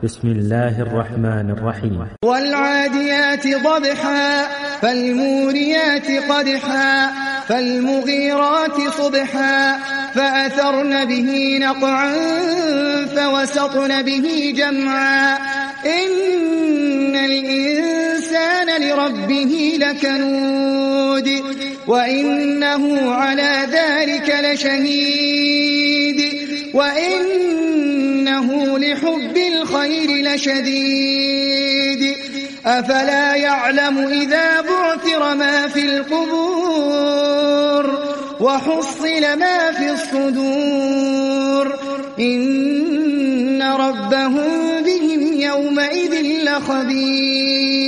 بسم الله الرحمن الرحيم. والعاديات ضبحا فالموريات قدحا فالمغيرات صبحا فأثرن به نقعا فوسطن به جمعا إن الإنسان لربه لكنود وإنه على ذلك لشهيد وإنه لحب الخير لشديد أفلا يعلم إذا بعثر ما في القبور وحصل ما في الصدور إن ربهم بهم يومئذ لخبير.